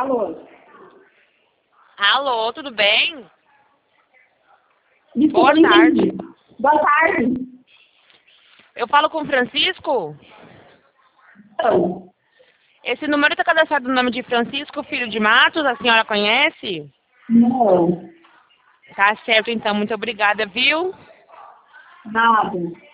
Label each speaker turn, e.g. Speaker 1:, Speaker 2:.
Speaker 1: Alô?
Speaker 2: Alô, tudo bem?
Speaker 1: Desculpa,
Speaker 2: Boa tarde.
Speaker 1: Boa tarde.
Speaker 2: Eu falo com o Francisco?
Speaker 1: Então,
Speaker 2: Esse número está cadastrado no nome de Francisco, filho de Matos, a senhora conhece?
Speaker 1: não.
Speaker 2: Tá certo, então. Muito obrigada, viu?
Speaker 1: Nada.